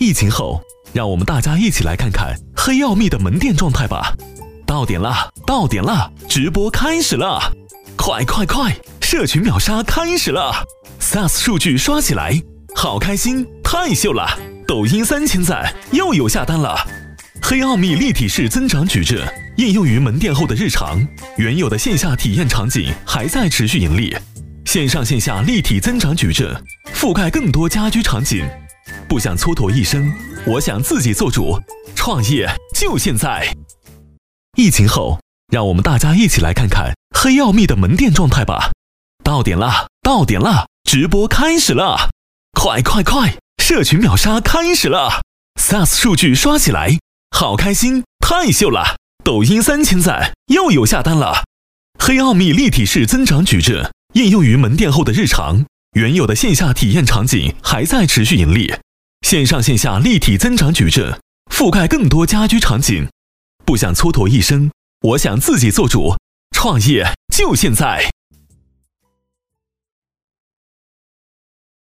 疫情后，让我们大家一起来看看黑奥秘的门店状态吧。到点了，到点了，直播开始了！快快快，社群秒杀开始了 ！SaaS 数据刷起来，好开心，太秀了！抖音3000赞，又有下单了。黑奥秘立体式增长矩阵应用于门店后的日常，原有的线下体验场景还在持续盈利。线上线下立体增长矩阵覆盖更多家居场景。不想蹉跎一生，我想自己做主，创业就现在！疫情后，让我们大家一起来看看黑奥秘的门店状态吧。到点了，到点了，直播开始了！快快快，社群秒杀开始了 ！SaaS 数据刷起来，好开心，太秀了！抖音3000赞，又有下单了。黑奥秘立体式增长矩阵应用于门店后的日常，原有的线下体验场景还在持续盈利。线上线下立体增长矩阵覆盖更多家居场景。不想蹉跎一生，我想自己做主，创业就现在！